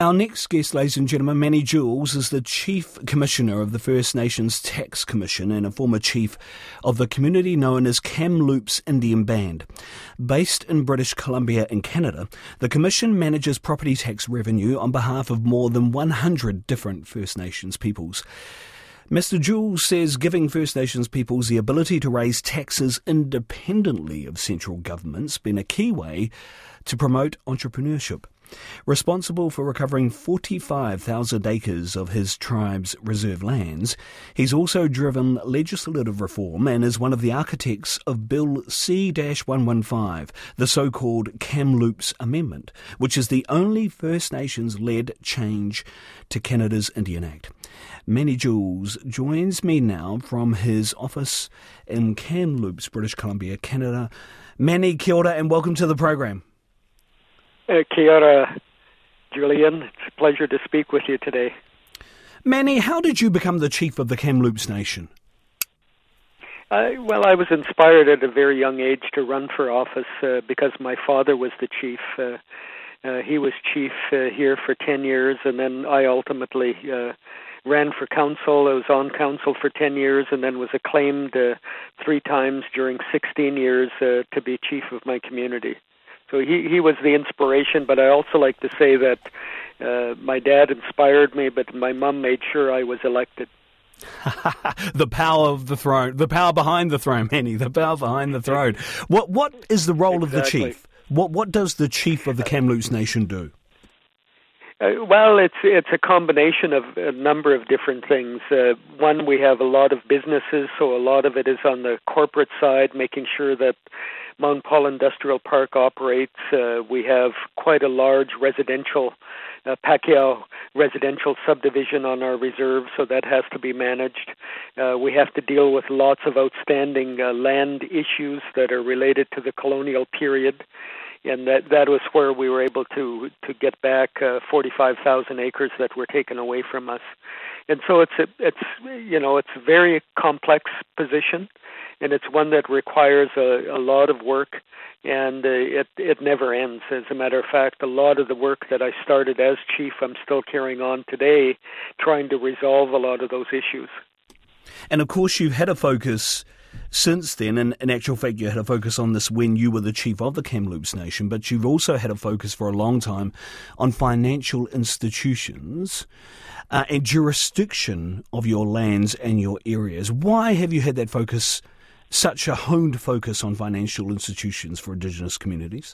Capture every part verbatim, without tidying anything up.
Our next guest, ladies and gentlemen, Manny Jules, is the Chief Commissioner of the First Nations Tax Commission and a former chief of the community known as Kamloops Indian Band. Based in British Columbia in Canada, the Commission manages property tax revenue on behalf of more than one hundred different First Nations peoples. Mister Jules says giving First Nations peoples the ability to raise taxes independently of central government's been a key way to promote entrepreneurship. Responsible for recovering forty-five thousand acres of his tribe's reserve lands, he's also driven legislative reform and is one of the architects of Bill C one fifteen, the so-called Kamloops Amendment, which is the only First Nations-led change to Canada's Indian Act. Manny Jules joins me now from his office in Kamloops, British Columbia, Canada. Manny, kia ora and welcome to the program. Uh, kia ora, Julian. It's a pleasure to speak with you today. Manny, how did you become the chief of the Kamloops Nation? Uh, well, I was inspired at a very young age to run for office uh, because my father was the chief. Uh, uh, he was chief uh, here for ten years, and then I ultimately uh, ran for council. I was on council for ten years and then was acclaimed uh, three times during sixteen years uh, to be chief of my community. So he, he was the inspiration, but I also like to say that uh, my dad inspired me, but my mum made sure I was elected. The power of the throne, the power behind the throne, Manny, the power behind the throne. What What is the role exactly. of the chief? What What does the chief of the Kamloops Nation do? Uh, well, it's it's a combination of a number of different things. Uh, one, we have a lot of businesses, so a lot of it is on the corporate side, making sure that Mount Paul Industrial Park operates. Uh, we have quite a large residential, uh, Pacquiao residential subdivision on our reserve, so that has to be managed. Uh, we have to deal with lots of outstanding uh, land issues that are related to the colonial period. And that that was where we were able to to get back uh, forty-five thousand acres that were taken away from us. And so it's a, it's you know it's a very complex position, and it's one that requires a, a lot of work, and uh, it it never ends. As a matter of fact, a lot of the work that I started as chief, I'm still carrying on today, trying to resolve a lot of those issues. And of course, you've had a focus since then, and in actual fact, you had a focus on this when you were the chief of the Kamloops Nation, but you've also had a focus for a long time on financial institutions uh, and jurisdiction of your lands and your areas. Why have you had that focus, such a honed focus on financial institutions for Indigenous communities?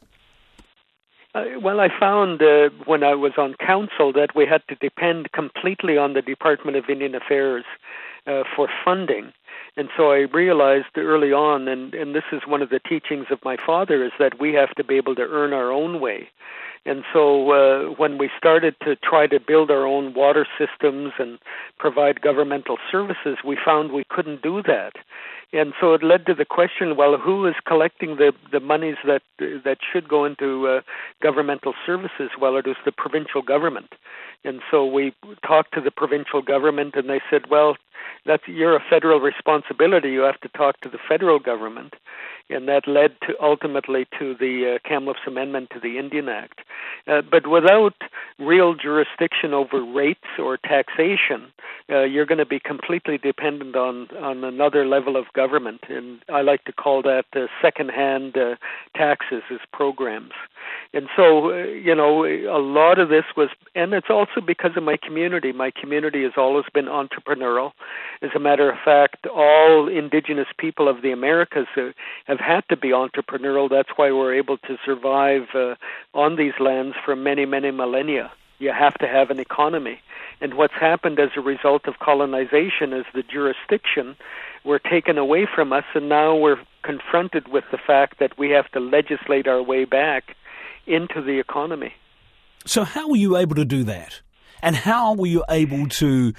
Uh, well, I found uh, when I was on council that we had to depend completely on the Department of Indian Affairs uh, for funding. And so I realized early on, and, and this is one of the teachings of my father, is that we have to be able to earn our own way. And so uh, when we started to try to build our own water systems and provide governmental services, we found we couldn't do that. And so it led to the question, well, who is collecting the, the monies that that should go into uh, governmental services? Well, it was the provincial government. And so we talked to the provincial government, and they said, well, that's you're a federal responsibility. You have to talk to the federal government. And that led to ultimately to the uh, Kamloops Amendment to the Indian Act. Uh, but without real jurisdiction over rates or taxation, uh, you're going to be completely dependent on, on another level of government. And I like to call that uh, second-hand uh, taxes as programs. And so, uh, you know, a lot of this was, and it's also because of my community. My community has always been entrepreneurial. As a matter of fact, all Indigenous people of the Americas uh, have had to be entrepreneurial. That's why we're able to survive uh, on these lands for many, many millennia. You have to have an economy. And what's happened as a result of colonization is the jurisdiction were taken away from us, and now we're confronted with the fact that we have to legislate our way back into the economy. So how were you able to do that? And how were you able to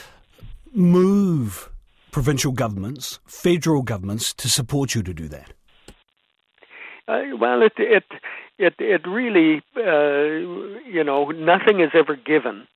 move provincial governments, federal governments, to support you to do that? Uh, well, it it it it really, uh, you know, nothing is ever given.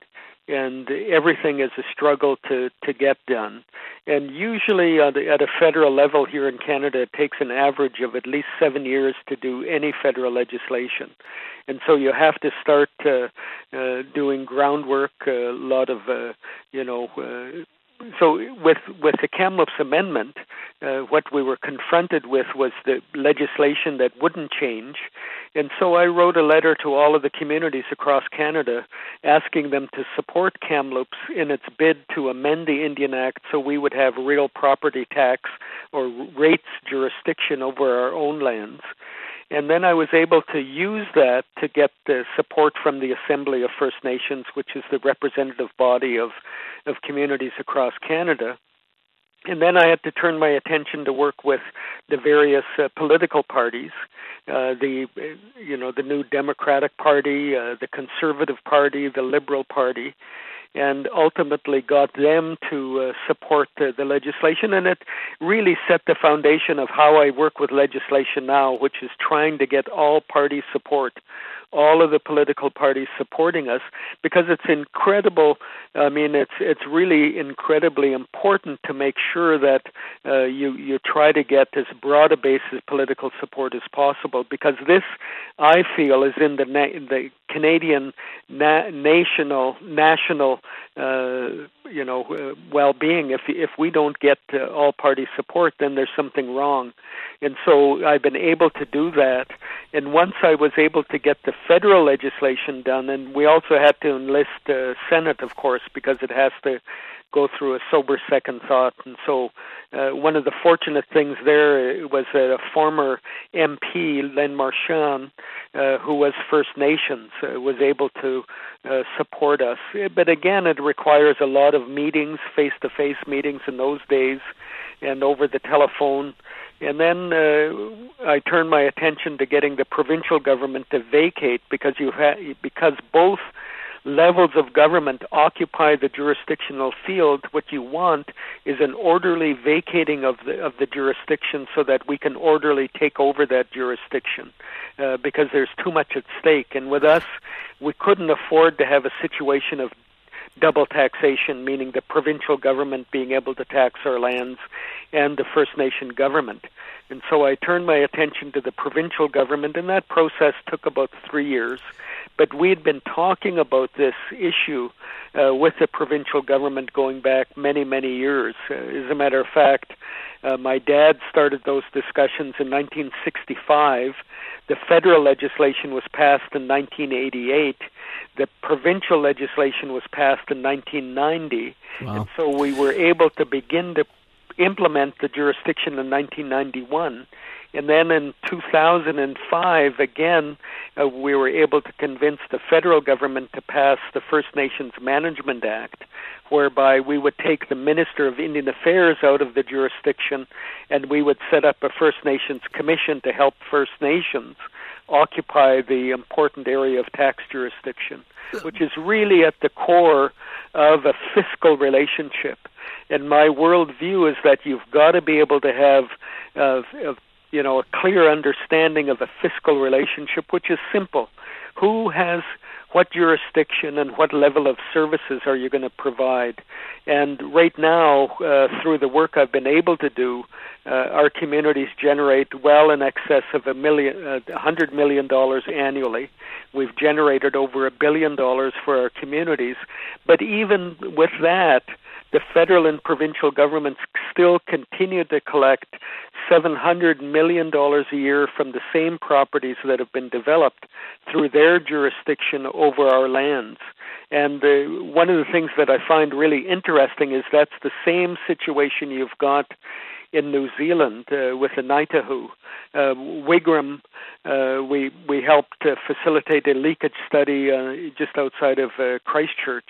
and everything is a struggle to, to get done. And usually at a, at a federal level here in Canada, it takes an average of at least seven years to do any federal legislation. And so you have to start uh, uh, doing groundwork, a lot of, uh, you know, uh, so with with the Kamloops Amendment, uh, what we were confronted with was the legislation that wouldn't change. And so I wrote a letter to all of the communities across Canada asking them to support Kamloops in its bid to amend the Indian Act so we would have real property tax or rates jurisdiction over our own lands. And then I was able to use that to get the support from the Assembly of First Nations, which is the representative body of, of communities across Canada. And then I had to turn my attention to work with the various uh, political parties, uh, the you know the New Democratic Party, uh, the Conservative Party, the Liberal Party, and ultimately got them to uh, support the, the legislation. And it really set the foundation of how I work with legislation now, which is trying to get all party support, all of the political parties supporting us, because it's incredible. I mean, it's it's really incredibly important to make sure that uh, you you try to get as broad a base of political support as possible, because this, I feel, is in the na- the Canadian na- national national uh, you know uh, well-being. If if we don't get uh, all party support, then there's something wrong. And so I've been able to do that. And once I was able to get the federal legislation done, and we also had to enlist the Senate, of course, because it has to go through a sober second thought. And so uh, one of the fortunate things there was that a former M P, Len Marchand, uh, who was First Nations, uh, was able to uh, support us. But again, it requires a lot of meetings, face-to-face meetings in those days, and over the telephone. And then uh, I turned my attention to getting the provincial government to vacate, because you ha- because both levels of government occupy the jurisdictional field. What you want is an orderly vacating of the of the jurisdiction so that we can orderly take over that jurisdiction, uh, because there's too much at stake. And with us, we couldn't afford to have a situation of double taxation, meaning the provincial government being able to tax our lands and the First Nation government. And so I turned my attention to the provincial government, and that process took about three years. But we had been talking about this issue uh, with the provincial government going back many, many years. Uh, as a matter of fact, uh, my dad started those discussions in nineteen sixty-five. The federal legislation was passed in nineteen eighty-eight. The provincial legislation was passed in nineteen ninety. Wow. And so we were able to begin to implement the jurisdiction in nineteen ninety-one. And then in two thousand five, again, uh, we were able to convince the federal government to pass the First Nations Management Act, whereby we would take the Minister of Indian Affairs out of the jurisdiction, and we would set up a First Nations Commission to help First Nations occupy the important area of tax jurisdiction, which is really at the core of a fiscal relationship. And my worldview is that you've got to be able to have uh, a, you know, a clear understanding of a fiscal relationship, which is simple. Who has what jurisdiction and what level of services are you going to provide? And right now, uh, through the work I've been able to do, uh, our communities generate well in excess of a million, uh, one hundred million dollars annually. We've generated over a billion dollars for our communities. But even with that, the federal and provincial governments still continue to collect seven hundred million dollars a year from the same properties that have been developed through their jurisdiction over our lands. And uh, one of the things that I find really interesting is that's the same situation you've got in New Zealand uh, with the Naitahu. Uh, Wigram, uh, we we helped uh, facilitate a leakage study uh, just outside of uh, Christchurch.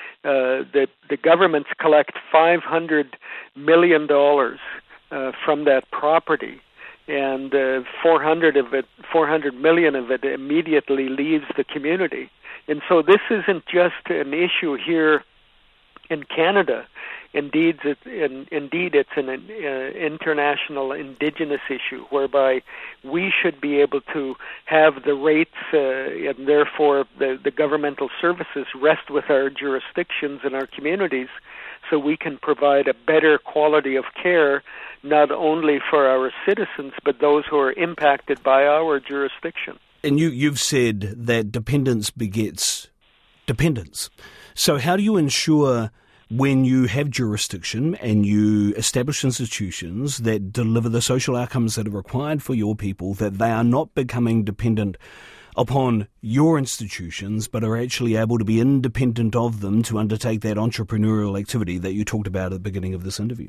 Uh, the the governments collect five hundred million dollars uh, from that property, and uh, four hundred of it, four hundred million of it, immediately leaves the community. And so this isn't just an issue here In Canada, indeed, it, in, indeed, it's an uh, international indigenous issue whereby we should be able to have the rates uh, and therefore the, the governmental services rest with our jurisdictions and our communities so we can provide a better quality of care not only for our citizens but those who are impacted by our jurisdiction. And you, you've said that dependence begets dependence. So how do you ensure when you have jurisdiction and you establish institutions that deliver the social outcomes that are required for your people, that they are not becoming dependent upon your institutions, but are actually able to be independent of them to undertake that entrepreneurial activity that you talked about at the beginning of this interview?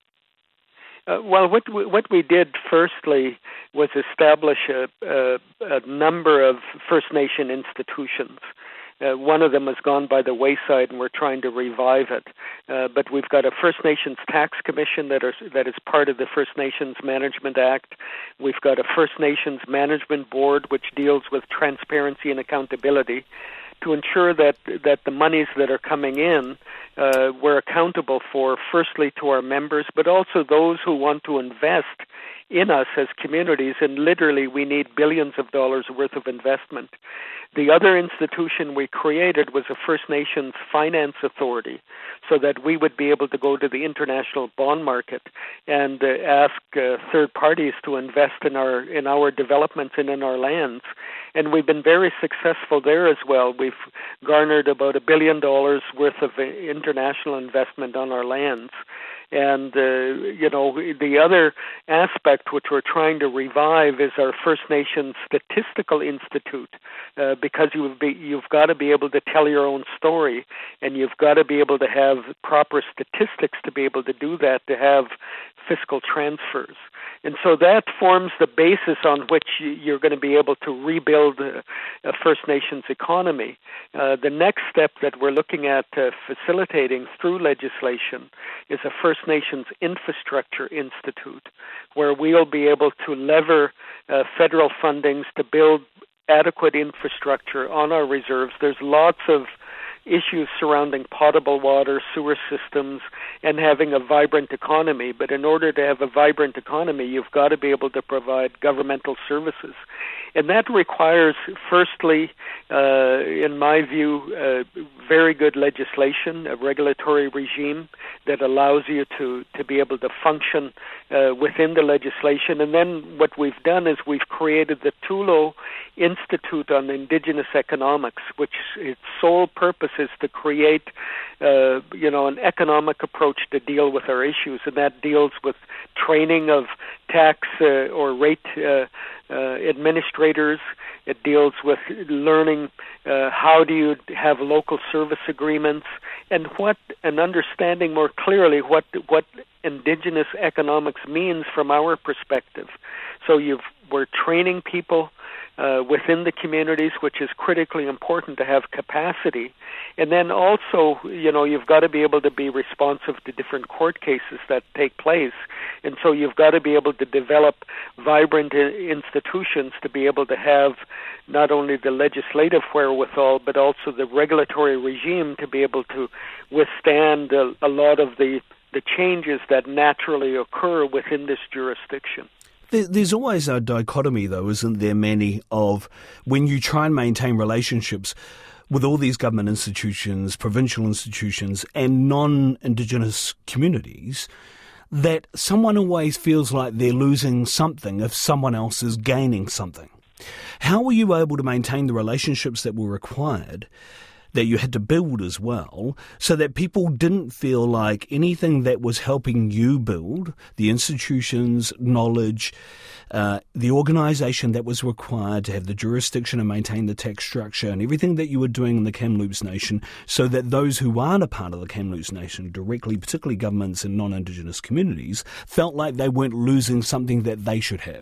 Uh, well, what we, what we did firstly was establish a, a, a number of First Nation institutions. Uh, one of them has gone by the wayside, and we're trying to revive it. Uh, but we've got a First Nations Tax Commission that, are, that is part of the First Nations Management Act. We've got a First Nations Management Board, which deals with transparency and accountability to ensure that, that the monies that are coming in uh, we're accountable for, firstly, to our members, but also those who want to invest in us as communities, and literally we need billions of dollars worth of investment. The other institution we created was a First Nations Finance Authority, so that we would be able to go to the international bond market and uh, ask uh, third parties to invest in our in our developments and in our lands. And we've been very successful there as well. We've garnered about a billion dollars worth of uh, international investment on our lands. And, uh, you know, the other aspect which we're trying to revive is our First Nations Statistical Institute, uh, because you've, be, you've got to be able to tell your own story, and you've got to be able to have proper statistics to be able to do that, to have fiscal transfers. And so that forms the basis on which you're going to be able to rebuild a, a First Nations economy. Uh, the next step that we're looking at uh, facilitating through legislation is a First Nations Infrastructure Institute, where we'll be able to lever uh, federal fundings to build adequate infrastructure on our reserves. There's lots of issues surrounding potable water, sewer systems, and having a vibrant economy. But in order to have a vibrant economy, you've got to be able to provide governmental services. And that requires, firstly, uh, in my view, uh, very good legislation, a regulatory regime that allows you to, to be able to function uh, within the legislation. And then what we've done is we've created the Tulo Institute on Indigenous Economics, which its sole purpose is to create, uh, you know, an economic approach to deal with our issues, and that deals with training of tax uh, or rate uh, uh, administrators. It deals with learning uh, how do you have local service agreements, and what and understanding more clearly what what Indigenous economics means from our perspective. So you've we're training people Uh, within the communities, which is critically important to have capacity. And then also, you know, you've got to be able to be responsive to different court cases that take place. And so you've got to be able to develop vibrant I- institutions to be able to have not only the legislative wherewithal, but also the regulatory regime to be able to withstand a, a lot of the, the changes that naturally occur within this jurisdiction. There's always a dichotomy, though, isn't there, Manny, of when you try and maintain relationships with all these government institutions, provincial institutions, and non-Indigenous communities, that someone always feels like they're losing something if someone else is gaining something. How were you able to maintain the relationships that were required, that you had to build as well, so that people didn't feel like anything that was helping you build, the institutions, knowledge, uh, the organisation that was required to have the jurisdiction and maintain the tax structure and everything that you were doing in the Kamloops Nation, so that those who aren't a part of the Kamloops Nation directly, particularly governments and non-Indigenous communities, felt like they weren't losing something that they should have?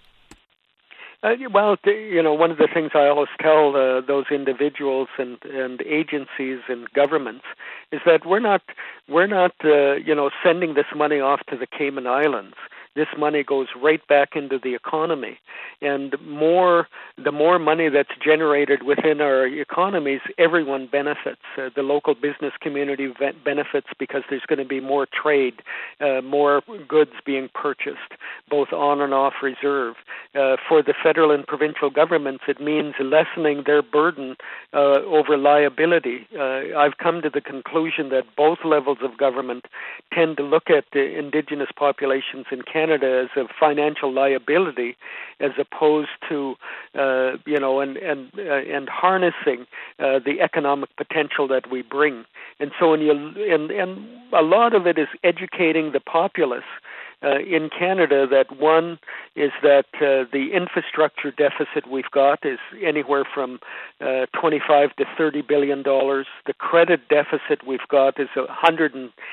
Uh, well, you know, one of the things I always tell uh, those individuals and, and agencies and governments is that we're not we're not uh, you know sending this money off to the Cayman Islands. this money goes right back into the economy. And more, the more money that's generated within our economies, everyone benefits. Uh, the local business community benefits because there's going to be more trade, uh, more goods being purchased, both on and off reserve. Uh, for the federal and provincial governments, it means lessening their burden uh, over liability. Uh, I've come to the conclusion that both levels of government tend to look at the Indigenous populations in Canada as a financial liability, as opposed to, uh, you know, and and uh, and harnessing uh, the economic potential that we bring. And so, when you and and a lot of it is educating the populace uh, in Canada that one is that uh, the infrastructure deficit we've got is anywhere from uh, twenty-five to thirty billion dollars. The credit deficit we've got is one hundred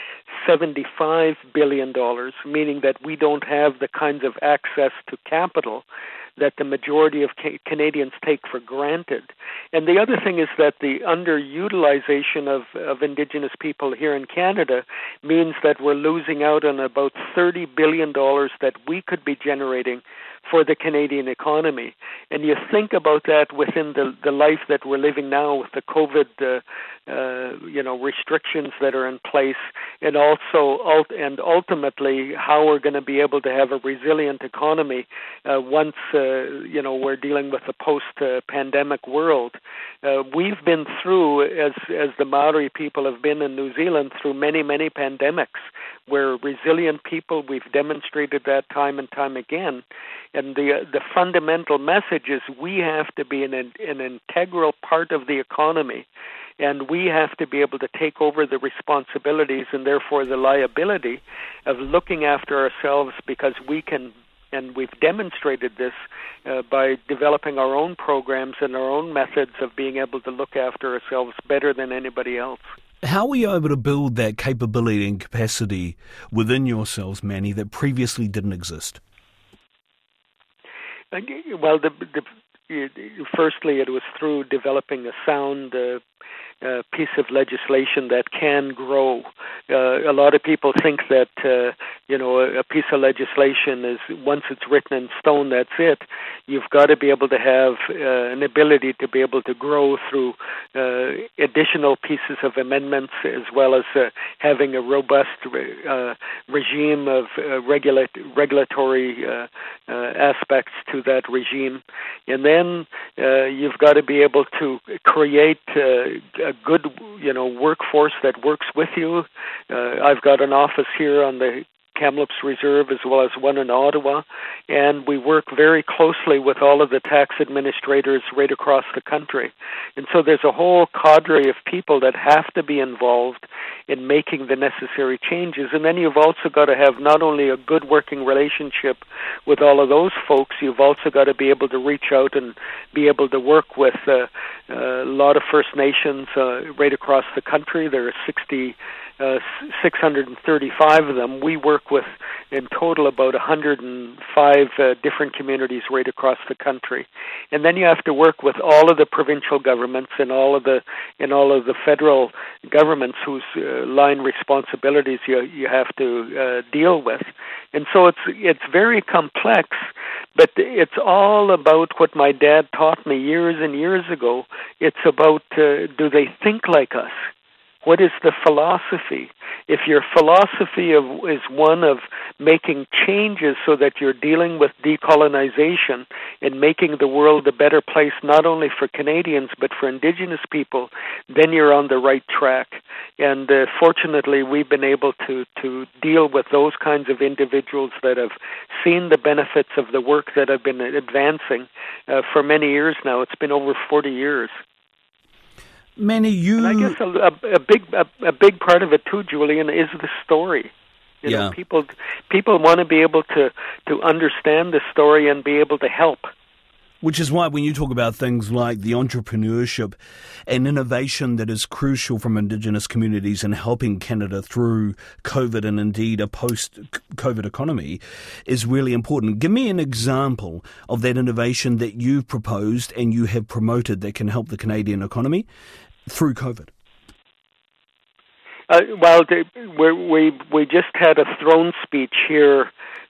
seventy-five billion dollars, meaning that we don't have the kinds of access to capital that the majority of ca- Canadians take for granted. And the other thing is that the underutilization of, of Indigenous people here in Canada means that we're losing out on about thirty billion dollars that we could be generating for the Canadian economy. And you think about that within the the life that we're living now with the COVID, uh, uh, you know, restrictions that are in place, and also ult- and ultimately how we're going to be able to have a resilient economy uh, once uh, you know we're dealing with a post-pandemic world. Uh, we've been through, as as the Maori people have been in New Zealand, through many many pandemics. We're resilient people. We've demonstrated that time and time again. And the uh, the fundamental message is we have to be an, an integral part of the economy, and we have to be able to take over the responsibilities and therefore the liability of looking after ourselves, because we can, and we've demonstrated this uh, by developing our own programs and our own methods of being able to look after ourselves better than anybody else. How were you able to build that capability and capacity within yourselves, Manny, that previously didn't exist? Well, the, the, firstly, it was through developing a sound uh, uh, piece of legislation that can grow. Uh, a lot of people think that, uh, you know, a, a piece of legislation is, once it's written in stone, that's it. You've got to be able to have uh, an ability to be able to grow through uh, additional pieces of amendments, as well as uh, having a robust uh, regime of uh, regula- regulatory uh, uh, aspects to that regime. And then uh, you've got to be able to create uh, a good, you know, workforce that works with you. Uh, I've got an office here on the Kamloops Reserve as well as one in Ottawa, and we work very closely with all of the tax administrators right across the country. And so there's a whole cadre of people that have to be involved in making the necessary changes. And then you've also got to have not only a good working relationship with all of those folks, you've also got to be able to reach out and be able to work with uh, a lot of First Nations uh, right across the country. There are sixty Uh, six hundred thirty-five of them. We work with, in total, about one hundred five uh, different communities right across the country. And then you have to work with all of the provincial governments and all of the and all of the federal governments whose uh, line responsibilities you you have to uh, deal with. And so it's it's very complex, but it's all about what my dad taught me years and years ago. It's about uh, do they think like us? What is the philosophy? If your philosophy of, is one of making changes so that you're dealing with decolonization and making the world a better place, not only for Canadians but for Indigenous people, then you're on the right track. And uh, fortunately, we've been able to, to deal with those kinds of individuals that have seen the benefits of the work that I've been advancing uh, for many years now. It's been over forty years. Manny, you... And I guess a, a, a big a, a big part of it too, Julian, is the story. You yeah. know, people people want to be able to, to understand the story and be able to help. Which is why when you talk about things like the entrepreneurship and innovation that is crucial from Indigenous communities in helping Canada through COVID and indeed a post-COVID economy is really important. Give me an example of that innovation that you've proposed and you have promoted that can help the Canadian economy through COVID. Uh, well, we we we just had a throne speech here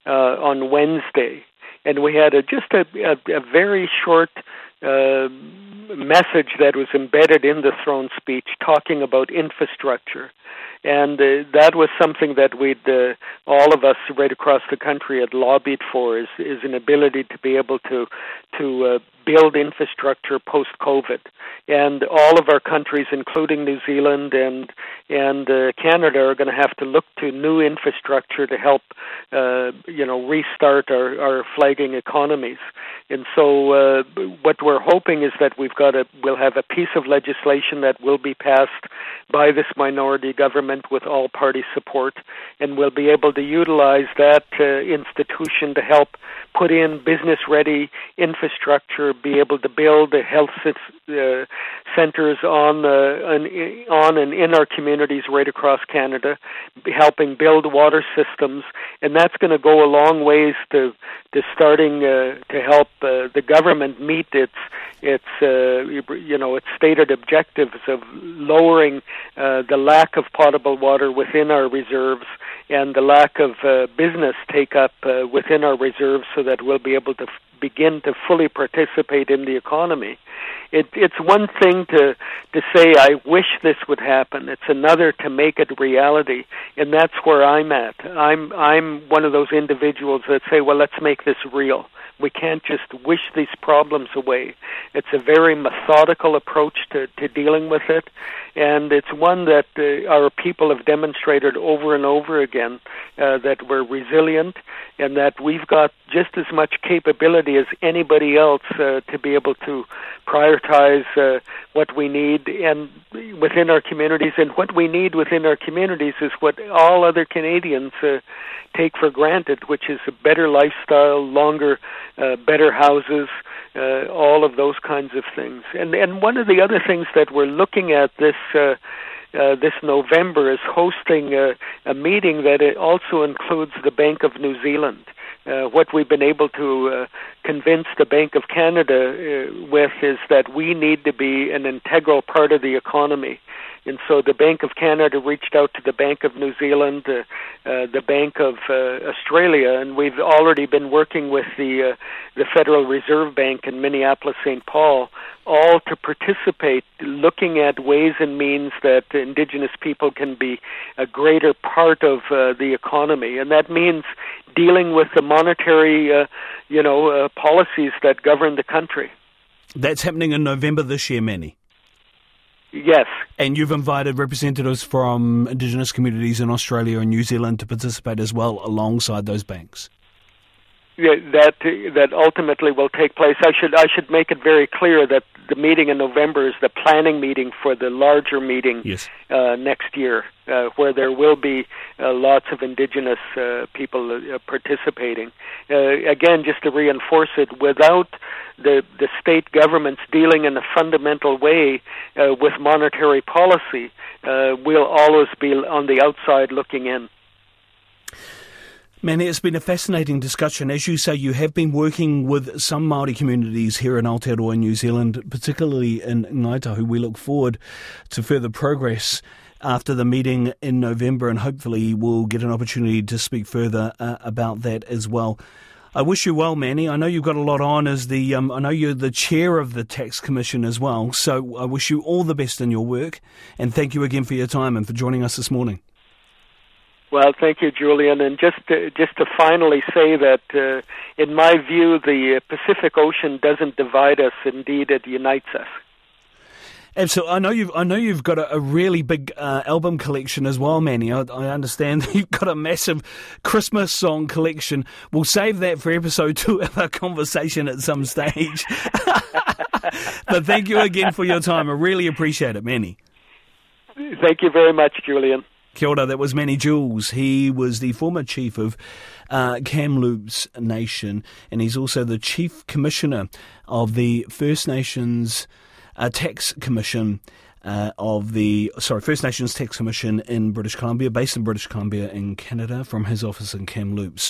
uh, on Wednesday, and we had a, just a, a, a very short uh, message that was embedded in the throne speech talking about infrastructure. And uh, that was something that we'd, uh, all of us right across the country had lobbied for, is, is an ability to be able to, to uh, build infrastructure post-COVID. And all of our countries, including New Zealand and and uh, Canada, are going to have to look to new infrastructure to help, uh, you know, restart our, our flagging economies. And so, uh, what we're hoping is that we've got a we'll have a piece of legislation that will be passed by this minority government with all party support, and we'll be able to utilize that uh, institution to help put in business-ready infrastructure, be able to build the health uh, centers on, uh, on, on and in our communities right across Canada, helping build water systems, and that's going to go a long ways to to starting uh, to help uh, the government meet its its uh, you know its stated objectives of lowering uh, the lack of potable water within our reserves and the lack of uh, business take up uh, within our reserves, so that we'll be able to f- begin to fully participate in the economy. It, it's one thing to to say, I wish this would happen. It's another to make it reality, and that's where I'm at. I'm I'm one of those individuals that say, well, let's make this real. We can't just wish these problems away. It's a very methodical approach to, to dealing with it, and it's one that uh, our people have demonstrated over and over again, uh, that we're resilient and that we've got just as much capability as anybody else uh, to be able to prioritize uh, what we need and within our communities. And what we need within our communities is what all other Canadians uh, take for granted, which is a better lifestyle, longer, uh, better houses, uh, all of those kinds of things. And and one of the other things that we're looking at this uh, uh, this November is hosting a, a meeting that it also includes the Bank of New Zealand. Uh, what we've been able to uh, convince the Bank of Canada uh, with is that we need to be an integral part of the economy. And so the Bank of Canada reached out to the Bank of New Zealand, uh, uh, the Bank of uh, Australia, and we've already been working with the uh, the Federal Reserve Bank in Minneapolis, Saint Paul, all to participate, looking at ways and means that Indigenous people can be a greater part of uh, the economy. And that means dealing with the monetary, uh, you know, uh, policies that govern the country. That's happening in November this year, Manny. Yes. And you've invited representatives from Indigenous communities in Australia and New Zealand to participate as well alongside those banks. Yeah, that that ultimately will take place. I should I should make it very clear that the meeting in November is the planning meeting for the larger meeting yes. uh, next year, uh, where there will be uh, lots of Indigenous uh, people uh, participating. Uh, again, just to reinforce it, without the the state governments dealing in a fundamental way uh, with monetary policy, uh, we'll always be on the outside looking in. Manny, it's been a fascinating discussion. As you say, you have been working with some Māori communities here in Aotearoa, New Zealand, particularly in Ngaitahu. We look forward to further progress after the meeting in November, and hopefully we'll get an opportunity to speak further uh, about that as well. I wish you well, Manny. I know you've got a lot on as the, um, I know you're the chair of the Tax Commission as well, so I wish you all the best in your work, and thank you again for your time and for joining us this morning. Well, thank you, Julian. And just to, just to finally say that, uh, in my view, the Pacific Ocean doesn't divide us. Indeed, it unites us. Absolutely. I know you've I know you've got a, a really big uh, album collection as well, Manny. I, I understand that you've got a massive Christmas song collection. We'll save that for episode two of our conversation at some stage. But thank you again for your time. I really appreciate it, Manny. Thank you very much, Julian. Kia ora, that was Manny Jules. He was the former chief of uh, Kamloops Nation, and he's also the chief commissioner of the First Nations uh, Tax Commission uh, of the, sorry, First Nations Tax Commission in British Columbia, based in British Columbia in Canada, from his office in Kamloops.